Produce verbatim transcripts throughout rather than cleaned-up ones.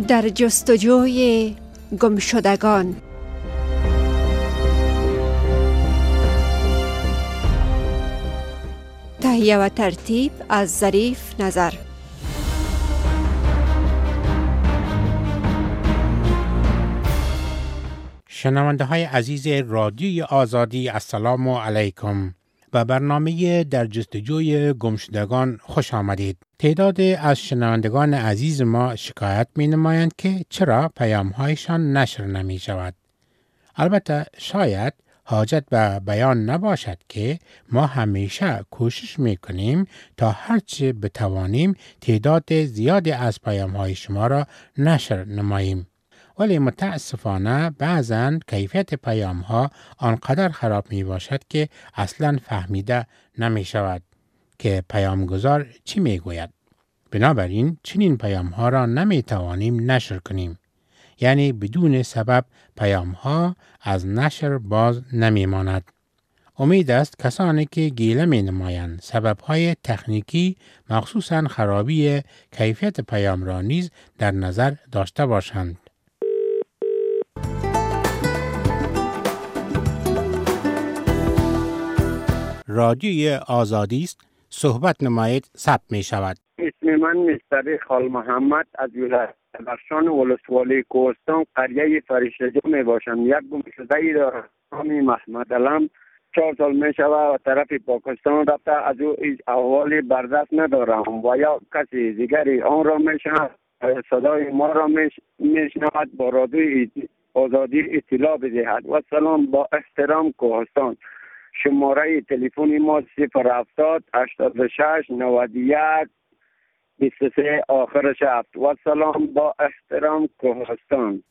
در جستجوی گمشدگان. تهیه و ترتیب از ظریف نظر. شنونده های عزیز رادیوی آزادی، السلام علیکم. به برنامه در جستجوی گمشدگان خوش آمدید. تعداد از شنوندگان عزیز ما شکایت می نمایند که چرا پیام هایشان نشر نمی شود. البته شاید حاجت به بیان نباشد که ما همیشه کوشش می کنیم تا هرچه بتوانیم تعداد زیادی از پیام های شما را نشر نماییم. ولی متاسفانه بعضاً کیفیت پیام ها آنقدر خراب می باشد که اصلاً فهمیده نمی شود که پیامگذار چی می گوید. بنابراین چنین پیام ها را نمی توانیم نشر کنیم. یعنی بدون سبب پیام ها از نشر باز نمی ماند. امید است کسانی که گیله می نمایند سبب های تکنیکی مخصوصاً خرابی کیفیت پیام را نیز در نظر داشته باشند. رادیوی آزادی است. صحبت نمایید ثبت می شود. اسم من مستر خال محمد از ولایت بدخشان ولسوالی کوهستان قریه فرشته می باشم. یک گمشده ای دارم نام محمد علم. چهار سال می شود و طرف پاکستان رفته. از او هیچ احوالی بردست ندارم و یا کسی دیگری آن را می شود صدای ما را می شنود با رادیوی آزادی اطلاع بدهد. و سلام، با احترام کوهستان. شماره تلفن ما صفر هفتاد هشتاد و شش نود و یک بیست و سه آخرش هفت. و سلام، با احترام کوهستان.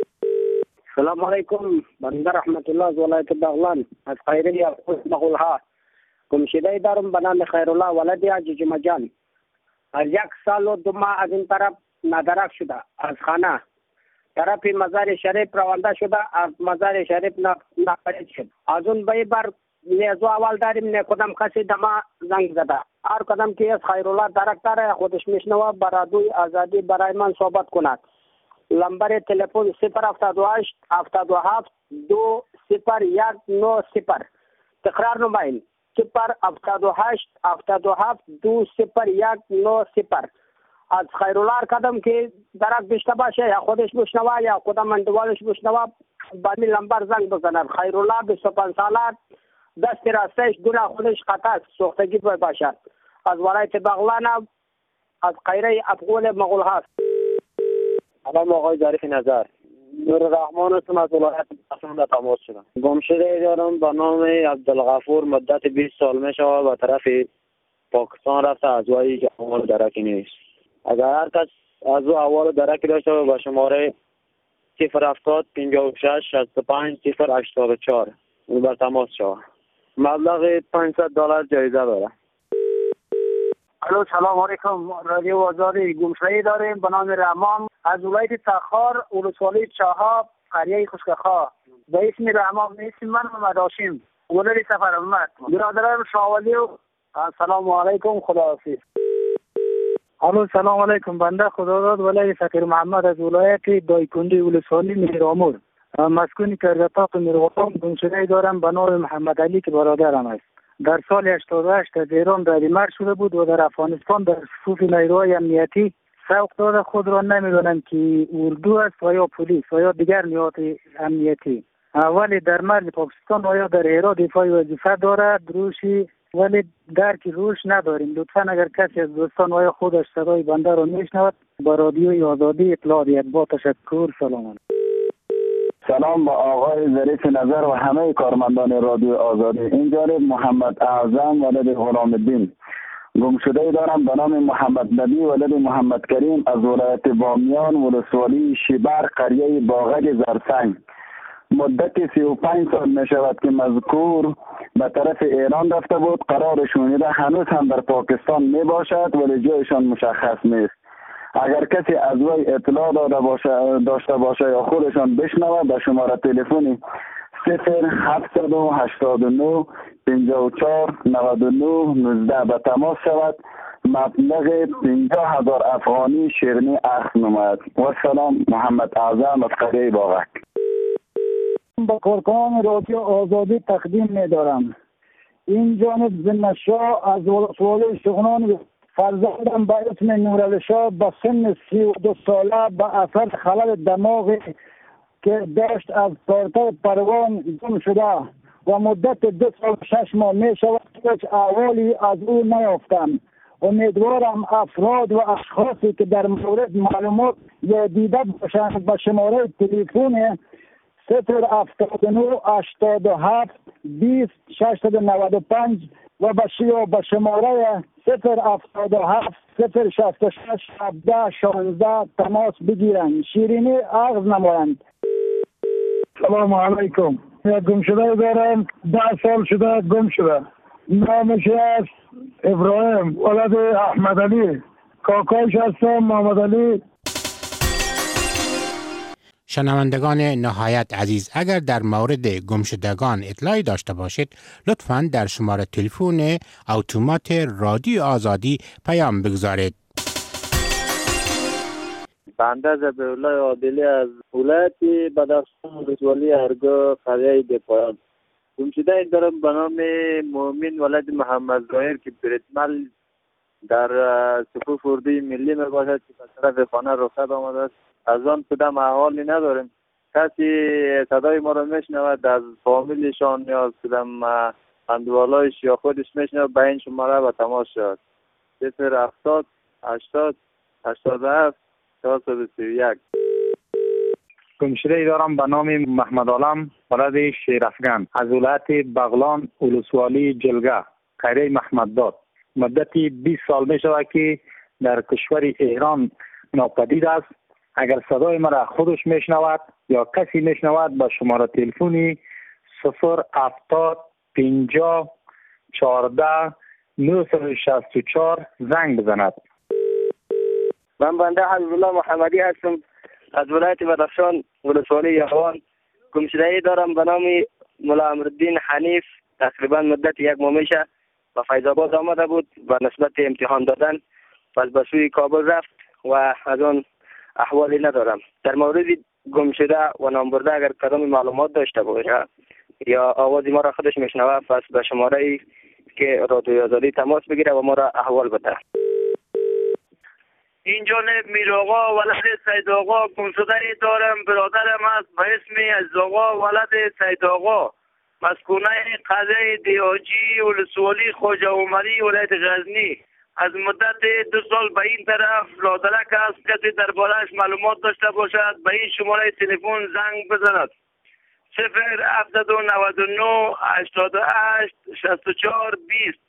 سلام علیکم. بنده رحمت الله از ولایت بغلان از خیریه بغلها. گمشده دارم به نام خیرالله ولد عجیج مجان. از یک سال و دو ماه از این طرف ندرک شده. از خانه طرف مزار شریف روانده شده. از مزار شریف نپرید شد. از اون به بر نیزو اول داریم نه کدام کسی دما زنگ زده. هر کدام که از خیرالله درک داره خودش میشنوه برادوی آزادی برای من صحبت کند. لمبر تلفن صفر هفتاد و هشت هفتاد و هفت دو صفر یک نه صفر. تکرار نماییم صفر هفتاد و هشت هفتاد و هفت دو صفر یک نه صفر. از خیرالله کدام که درک داشته باشه یا خودش بشنوه یا کدام اندوالش بشنوه با می لمبر زنگ بزنن. خیرالله بیست و پنج ساله دست راستش گونه خودش قطع سوختگی باشد. از ولایت بغلان از قیره افغول مغول هست. سلام آقای ظریف نظر. نور رحمان هستم از ولایت بغلان تماس شدم. گمشده دارم به نام عبدالغفور. مدت بیست سال می شود و طرف پاکستان رفته. از وی که احوال درکی نیست. اگر هر کس از او احوال درکی داشته و با شماره صفر هفتاد پنجاه و شش شصت و پنج صفر هشتاد و چهار اون بر تماس شود. مبلغ پانصد دلار جایزه داره. الو سلام علیکم. رادیو آزادی گمشده داریم به نام رحمان از ولایت تخار ولسوالی چهاب قریه خشکخواه. به اسم رحمان اسم من محمد هاشم ولد سفر احمد. برادران شاولی و السلام علیکم. خداحافظ. الو سلام علیکم. بنده خداداد ولای فقیر محمد از ولایت دایکنډي ولسوالی میرامور مسکون کرگتاق میرغلام گمشده دارم به نام محمد علی که برادرم است. در سال هشتاد و هشت از ایران رهنمود شده بود و در افغانستان در صفوف نیروهای امنیتی سوق داده. خود را نمیدانم که اردو است و یا پلیس و یا دیگر نیروهای امنیتی. ولی در مرز پاکستان و یا در هرات دفاعی وظیفه دارد روشی، ولی درک روش نداریم. لطفا اگر کسی از دوستان و یا خودش صدای بنده را میشنود با رادیوی آزادی اطلاع دهید. با تشکر. سلام علیکم. سلام با آقای ظریف نظر و همه کارمندان رادیو آزادی. این جانب محمد اعظم ولد غلام الدین. گمشده دارم به نام محمد نبی ولد محمد کریم از ولایت بامیان ولسوالی شیبر قریه باغک زرسنگ. مدت سی و پنج سال می شود که مذکور به طرف ایران رفته بود. قرار شونیده هنوز هم در پاکستان می باشد ولی جایشان مشخص نیست. اگر کسی از وی اطلاع داده باشه داشته باشه یا خودشان بشنوه به شماره تلفنی صفر هفتصد و هشتاد و نه پنجاه و چهار نود و نه نوزده به تماس شود مبلغ پنجاه هزار افغانی شیرینی اخذ نماید. و سلام، محمد اعظم از قریه باغک. با کارکنان رادیو آزادی تقدیم می دارم. این جانب زنشاه از ولسوالی شغنان فرزندم به اسم نورعلی شاه به سن سی و دو ساله به اثر خلل دماغی که داشت از پارتای پروان گم شده و مدت دو سال شش ماه می شود هیچ احوالی از او نیافتم. امیدوارم افراد و اشخاصی که در مورد معلومات یا دیده باشند به شماره تلفن صفر هفتاد و نه هشتاد و هفت بیست ششصد و نود و پنج و به شماره صفر هفتاد و هفت صفر شصت و شش هفده شانزده تماس بگیرند. شیرینی اخذ نمایند. سلام علیکم. یک گم شده دارم، ده سال شده گم شده. نامش است ابراهیم ولد احمد علی، کاکایش هستم محمد علی. شنوندگان نهایت عزیز، اگر در مورد گمشدگان اطلاعی داشته باشید لطفاً در شماره تلفن اتومات رادیو آزادی پیام بگذارید. بنده ذبیحالله عادلی از ولایت بدخشان ولسوالی هرگاه قریه دپایان. گمشده دارم به نام مؤمن ولد محمد ظاهر که بریتمل در صفوف اردوی ملی می باشد که به طرف خانه رخصت آمده است. از آن کدام احوالی نداریم. کسی صدای ما را میشنود از فامیلشان یا از کدام اندوالایش یا خودش میشنود به این شماره به تماس شود. صفر هفتاد هشتاد هشتاد و هفت چهارصد و سی و یک. گمشده ای دارم به نام محمد عالم ولد شیرافگان از ولایت بغلان ولسوالی جلگه قریه محمدداد. مدتی بیست سال می شود که در کشور ایران ناپدید است. اگر صدای مرا خودش میشنود یا کسی میشنود به شماره تلفنی صفر هفتاد پنجاه چهارده نهصد و شصت و چهار زنگ بزند. من بنده حبیبالله محمدی هستم از ولایت بدخشان ولسوالی یهوان. گمشده‌ای دارم به نام ملا امرالدین حنیف. تقریبا مدت یک ماه میشه به فیض آباد آمده بود و نسبت امتحان دادن پس به سوی کابل رفت و از آن احوالی ندارم. در مورد گم شده و نام برده اگر کدام معلومات داشته باشه یا آوازی ما را خودش میشنوه پس به شماره ای که رادیو آزادی تماس بگیره و ما را احوال بده. این جانب میر آقا ولد سید آقا گم شده ای دارم. برادرم است به اسم عزیز آقا ولد سید آقا، مسکونه قلعه دیاجی ولسوالی خواجه عمری ولایت غزنی. از مدت دو سال به این طرف لادرک است. کسی درباره‌اش معلومات داشته باشد به این شماره تلفن زنگ بزند. صفر هفتاد و نود و نه هشتاد و هشت شصت و چهار بیست.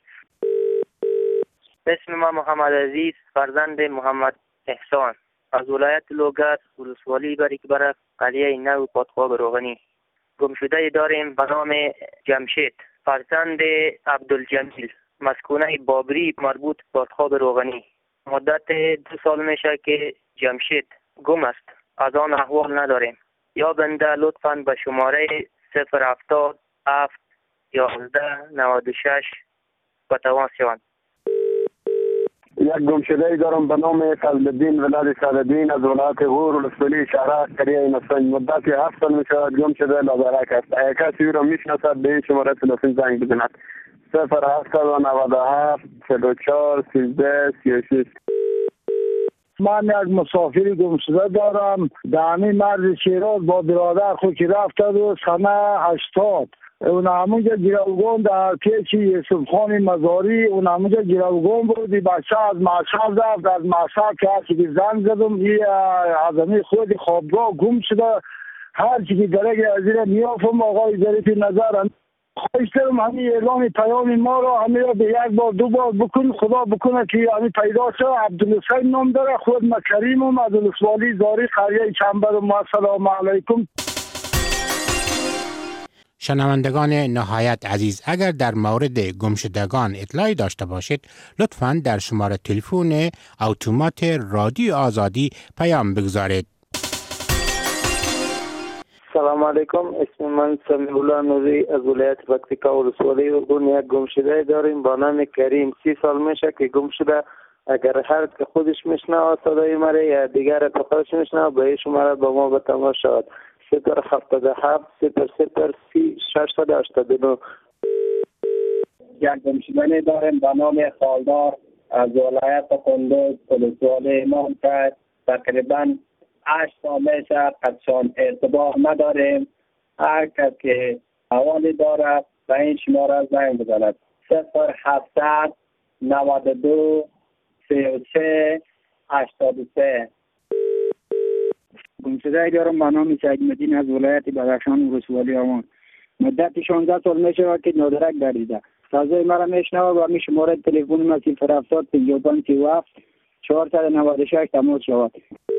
اسم ما محمد عزیز فرزند محمد احسان از ولایت لوگر ولسوالی بریکبر قریه نو پادخواه روغنی. گمشده داریم به نام جمشید فرزند عبدالجمیل، مسکونه بابری مربوط پادخواه روغنی. مدت دو سال میشه که جمشید گم است. از آن احوال نداریم. یا بنده لطفاً به شماره صفر هفتاد هفت یازده نود و شش به تماس شوند. یک گمشده ای دارم به نام فضلالدین ولد سعدالدین از ولایت غور ولسوالی شهرک قریه نسنج. مدت هفت سال میشود گم شده لادرک است. اگر کسی او را میشناسد به این شماره تلفن زنگ بزند. صفر هفتاد و نود و هفت چهل و چهار سیزده سی و شش. من یک مسافری گمشده دارم در همین مرز شیراز با برادر خود که رفته و سنه هشتاد. اون همونجا گیروگان در پیچ یوسف خان مزاری اون همونجا گیروگان بود. بچه از مشهد رفت. از مشهد که هرچی که زنگ زدم این از همین خود خوابگاه گم شده. هرچی که درک از این میافم آقای ظریف نظر خواهش دارم همین اعلام پیام ما را همین را به یک بار دو بار بکن. خدا بکنه که همین پیدا شد. عبدالحسین نام داره. خود ما کریمم از ولسوالی زاری قریه چنبرم. السلام علیکم. شنوندگان نهایت عزیز، اگر در مورد گمشدگان اطلاعی داشته باشید لطفاً در شماره تلفن اتومات رادیو آزادی پیام بگذارید. سلام علیکم. اسم من سمیع الله نوری از ولایت پکتیکا ولسوالی اردن. یک گمشده داریم با نام کریم. سی سال میشه که گم شده اگر هر که خودش میشنوه صدای مرا یا دیگر که خودش میشنوه به این شماره با ما به تماس شود. صفر هفتاد و هفت صفر صفر سی ششصد و هشتاد و نه. یک گمشدگی داریم به نام خالدار از ولایت کندوز ولسوالی امام کرد. تقریبا هشت سال میشه قدشان ارتباط نداریم. هر کس که حوالی دارد به این شماره زنگ بزند. صفر هفتصد نود و دو سی و سه هشتاد و سه. گمشدگی دارم به نام سیدالدین از ولایت بدخشان ولسوالی آمون. مدت شانزده سال میشه که نادرک گردیده. صدای مرا میشنوه و می شماره تلفن ما صفر هفتاد پنجاه و پنج سی و هفت چهارصد و نود و شش تماس شود.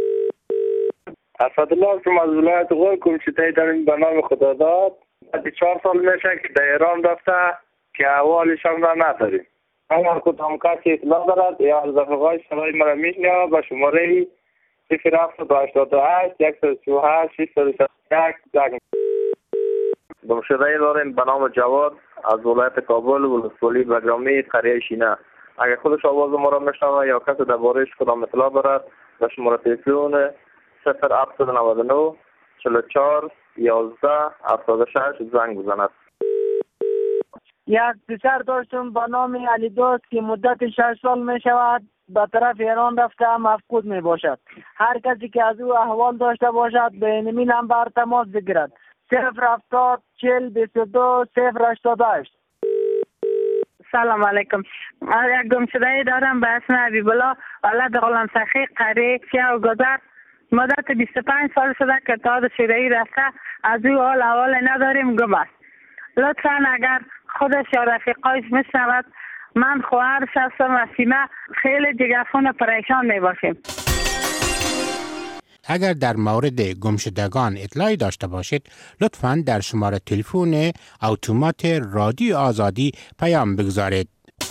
اسدالله هستم از ولایت غور. گمشدگی داریم به نام خداداد. بعد چهار سال میشه که در ایران رفته که احوالشان را نداریم. اگر کدام کسی اطلاع دارد یا از رفقای صدای مرا میشنوه به شماره صفر هفتاد و هشتاد و هشت صد و سی و هشت ششصد و شصت و یک زنگ. گمشدگی داریم به نام جواد از ولایت کابل ولسوالی بگرامی قریه شینه. اگر خودش آواز ما را میشنوه یا کسی درباره‌اش کدام اطلاع دارد به شماره تلفن صفر هفتصد و نود و نه چهل و چهار یازده هفتاد و شش زنگ بزند. یک پسر داشتم به نام علی دوست که مدت شش سال می شود به طرف ایران رفته مفقود می باشد. هر کسی که از او احوال داشته باشد به اینمی نمبر تماس بگیرد. صفر هفتاد چهل بیست و دو صفر هشتاد و هشت. سلام علیکم. یک گمشدگی دارم به اسم حبیب الله ولد غلام سخی قریه سیاه گذر. مدت بیست و پنج سال شده که اتحاد شوروی رفته. از او حال احوال نداریم، گم است. لطفا اگر خودش یا رفیقایش میشنود من خواهرش هستم و سیمه خیلی جگرخون و پریشان می باشیم. اگر در مورد گمشدگان اطلاعی داشته باشید لطفاً در شماره تلفن اتومات رادیو آزادی پیام بگذارید.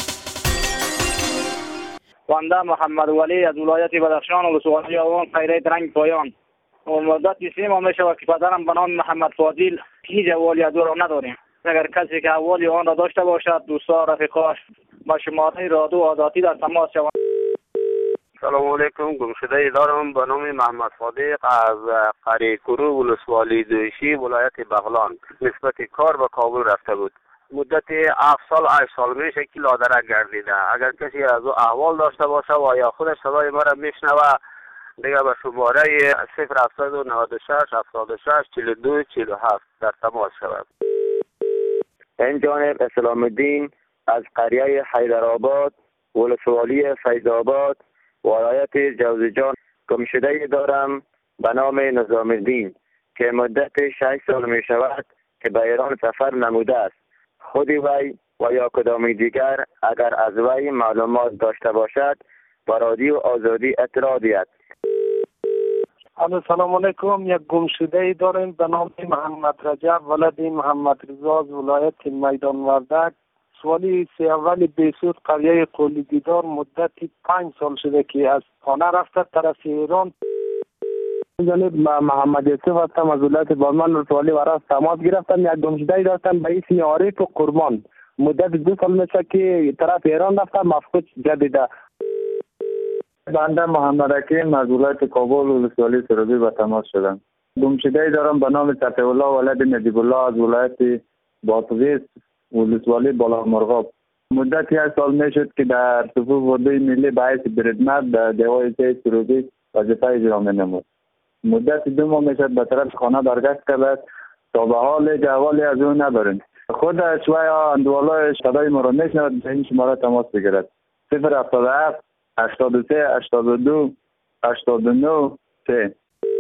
بنده محمد ولی از ولایت بدخشان ولسوالی آوان خیره رنگ پایان. مدت سه ماه میشه که پدرم به نام محمد فاضل هیچ احوالی از او را نداریم. اگر کسی که احوالی آن را داشته باشد دوستا رفیقاش با شماره رادیو آزادی در تماس شوند. سلام علیکم. گمشدگی دارم به نام محمد صادق از قریه کرو ولسوالی دویشی ولایت بغلان. نسبت کار به کابل رفته بود. مدت هفت سال هشت سال میشه که لادرک گردیده. اگر کسی از او احوال داشته باشه و یا خودش صدای مرا میشنوه دیگه به شماره صفر هفتاد و نود و شش هفتاد و شش چهل و دو چهل و هفت در تماس شود. این جانب اسلام الدین از قریه حیدرآباد ولسوالی فیض‌آباد ولایت جوزجان. گمشدگی دارم به نام نظام الدین که مدت شش سال می شود که به ایران سفر نموده است. خودی وی و یا کدامی دیگر اگر از وی معلومات داشته باشد با رادیو آزادی اطلاع دهد. سلام علیکم. یک گمشدگی داریم به نام محمد رجب ولد محمد رضا از ولایت میدان وردک سوالی سی اول بیسود قریه قلی دیدار. مدت پنج سال شده که از خانه رفته طرف ایران. جانب محمد یوسف هستم از ولایت بازمان ولسوالی وراس تماس گرفتم. یک گمشدگی داشتم به اسم عارف قربان. مدت دو سال میشه که طرف ایران رفته مفقود گردیده. بنده محمد حکیم از ولایت کابل ولسوالی سروبی به تماس شدم. گمشدگی دارم به نام صفی الله ولد نجیب الله از ولایت بادغیس ولسوالی بالا مرغاب. مدت یک سال میشد که در صفوف اردوی ملی به حیث بریدمت در دیوای سه سروبی وظیفه اجرا مینمود. مدت دو ماه میشد به طرف خانه برگشت کرد تا به حال جوالی از او نداریم. خودش و یا اندوالای صدای ما را میشنود به این شماره تماس بگیرد. صفر هفتاد و هفت هشتاد و سه هشتاد و دو هشتاد و نه سه.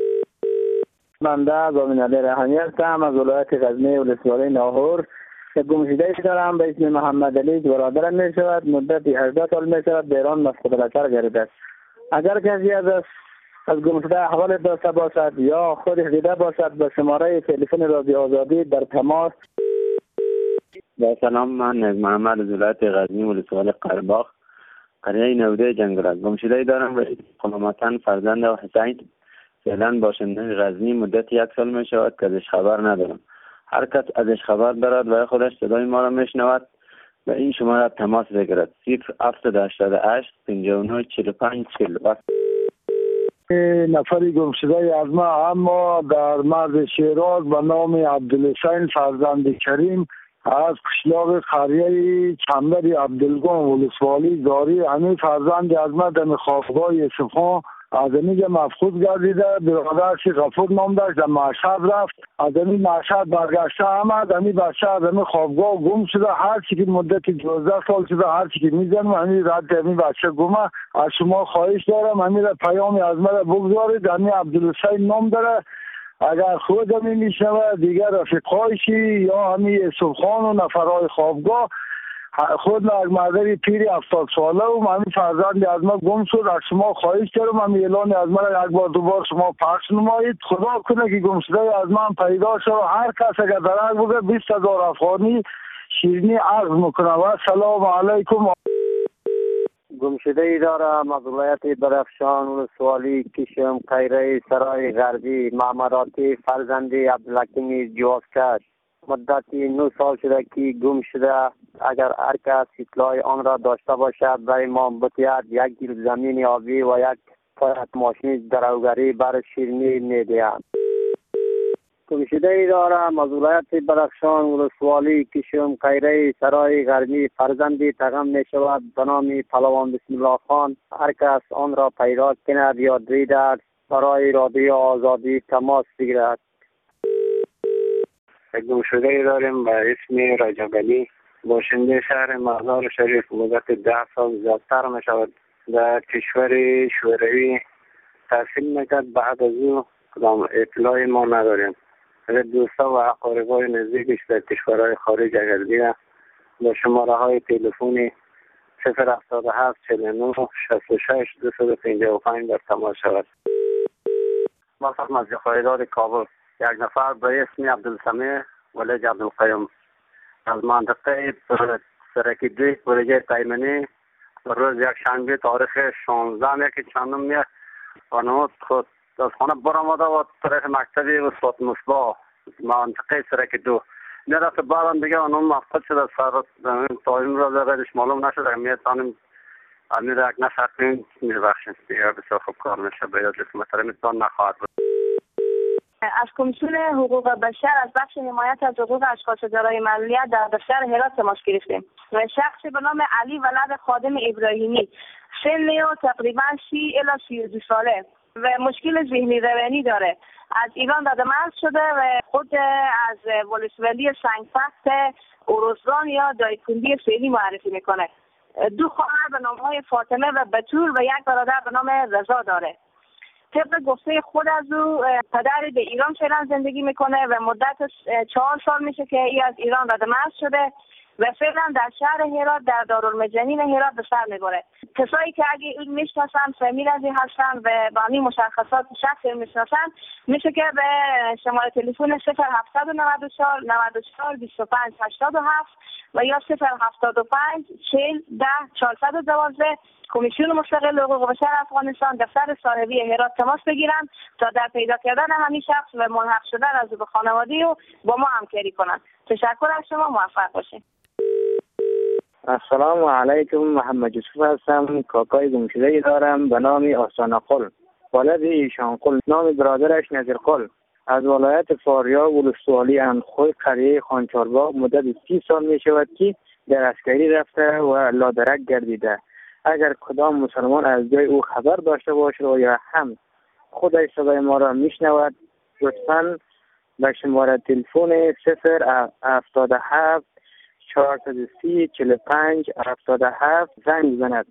بنده زامین علی رحمی هستم از ولایت غزنی ولسوالی ناهور. یک گمشدگی دارم به اسم محمد علی که برادرم می شود. مدت هجده سال می شود به ایران مفقود البصر گردیده است. اگر کسی از از گمشده احوال داشته باشد یا خودش دیده باشد به شماره تلفن رادیو آزادی در تماس. با سلام، من محمد از ولایت غزنی ولسوالی قره‌باغ قریه نوده جنگل. گمشدگی دارم به قلمتن فرزند و حسین فعلا باشنده غزنی. مدت یک سال می شود که ازش خبر ندارم. هر کس ازش خبر دارد و خودش صدای ما را میشنود و این شماره تماس بگیرد صفر هفتصد و هشتاد و هشت پنجاه و نه چهل و پنج چهل. نفری گم شده از ما اما در مرز شیراز به نام عبدالحسین فرزند کریم از قشلاق قریه چنبر عبدالگان ولسوالی داری همین فرزند از ما در خوابگاه یوسف خان از اینجا مفقود گردیده. برادرش غفور نام داشت در مشهد رفت، از این مشهد برگشته آمد، همین بچه از این خوابگاه گم شده. هر چی که مدت دوازده سال شده هر چی که میزنم همین رد همین بچه گمه. از شما خواهش دارم همین پیامی از من بگذارید. همین عبدالحسین نام داره، اگر خود همین میشنوه دیگر رفیقایشی یا همین یوسف خان و نفرهای خوابگاه خود یک مادری پیری هفتاد ساله و همین فرزندی از ما گم شد. از شما خواهش دارم همین اعلان از ما یک بار دو بار شما پخش نمایید. خدا کنه که گم شده از من پیدا شد. هر کس اگر درک بوده بیست هزار افغانی شیرینی عرض میکنه. و سلام علیکم. گم شده ای دارم از ولایت بدخشان ولسوالی کشم قیره سرای غربی محمد عاطف فرزندی عبدالحکیم جوازکش. مدتی نه سال شده که گم شده. اگر هر کس اطلاع آن را داشته باشد برای ما بتیاد یک گیل زمین آبی و یک پایت ماشین دروگری بر شیرینی میدهند. گم شده ای دارم از ولایت بدخشان ولسوالی کشم قیره سرای غربی فرزندی تغم می شود به نام پهلوان بسم الله خان. هر کس آن را پیدا کند یا دیدد برای رادیو آزادی تماس بگیرد. گم شده ای داریم به اسم رجب علی باشنده شهر مزار شریف. مدت ده سال زیادتر می شود در کشور شوروی تحصیل میکرد. بعد از او کدام اطلاعی ما نداریم. اگر دوستا و اقاربای نزدیکش در کشورهای خارج اگر دیده با شماره های تلفنی صفر هفتاد و هفت چهل و نه شصت و شش دویست و پنجاه و پنج در تماس شود. واسط مسجد خریدار کابل یک نفر به اسم عبدالسمیع ولد عبدالقیوم از منطقه سرکی دوی پروژه تایمنی روز یک شنبه تاریخ شانزده یک چندم میه و نمود خود از خانه برآمده و طرف مکتبی استاد مصباح منطقه سرکی دو نرفت. بعدم دیگه اونم مفقود شده. سر تایم را دارش معلوم نشده. میتونیم امیر یک نشد کنیم میبخشیم دیگه بسیار خوب کار میشه. باید محترم میتون نخواهد بود. از کمیسیون حقوق بشر از بخش حمایت از حقوق اشخاص دارای معلولیت در دفتر هرات تماس گرفتیم و شخصی به نام علی ولد خادم ابراهیمی سن او تقریبا سی الی سی و دو ساله و مشکل ذهنی روانی داره. از ایران دادمرز شده و خود از ولسوالی سنگفخت اوروزگان یا دایکندی فعلی معرفی میکنه. دو خواهر به نامهای فاطمه و بتول و یک برادر به نام رضا داره. طبق گفته خود از او پدر به ایران فعلا زندگی میکنه و مدت چهار سال میشه که ای از ایران دادمرز شده و فعلا در شهر هرات در دارالمجانین هرات به سر میبره. کسایی که اگه این میشناسن فامیل از این هستن و با این مشخصات شخصی میشناسن میشه که به شماره تلفن صفر هفتصد و نود و چهار نود و چهار بیست و پنج هشتاد و هفت و یا صفر هفتاد و پنج چهل ده چهارصد و دوازده کمیسیون مستقل حقوق بشر افغانستان دفتر صاحبی هرات تماس بگیرند تا در پیدا کردن همین شخص و ملحق شدن از به خانواده و با ما همکاری کنند. تشکر از شما. موفق باشید. السلام علیکم. محمد یوسف هستم. کاکای گمشده دارم به نام آسان قل. ولد ایشان قل. نام برادرش نظیر قل. از ولایت فاریاب ولسوالی اندخوی قریه خانچارباغ مدت سی سال می شود که در عسکری رفته و لادرک گردیده. اگر کدام مسلمان از جای او خبر داشته باشد و یا هم خودش صدای ما را میشنود لطفاً به شماره تلفن صفر هفتاد و هفت چهارصد و سی چهل و پنج هفتاد و هفت زنگ بزند.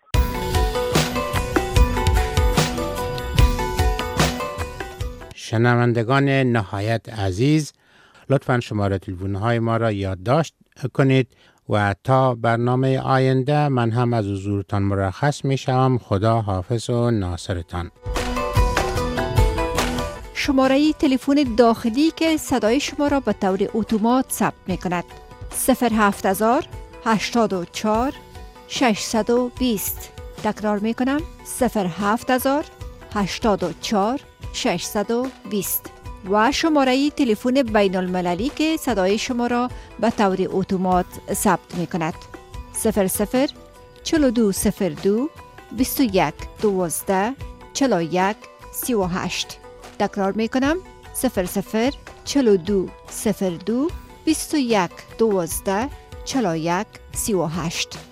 شنوندگان نهایت عزیز، لطفاً شماره تلفن های ما را یادداشت کنید و تا برنامه آینده من هم از حضورتان مرخص می شوم. خدا حافظ و ناصرتان. شماره تلفن داخلی که صدای شما را به طور اتومات ثبت می کند صفر هفت هزار هشتاد و چهار ششصد و بیست. تکرار می کنم صفر هفت هزار هشتاد و چهار ششصد و بیست و شماره تلفن بین المللی که صدای شما را به طور اتومات ثبت می کند. صفر صفر چلو دو صفر دو بیست و یک دوازده چلو یک سی و هشت. تکرار می کنم صفر صفر چلو دو صفر دو بیست و یک دوازده چلو یک سی و هشت.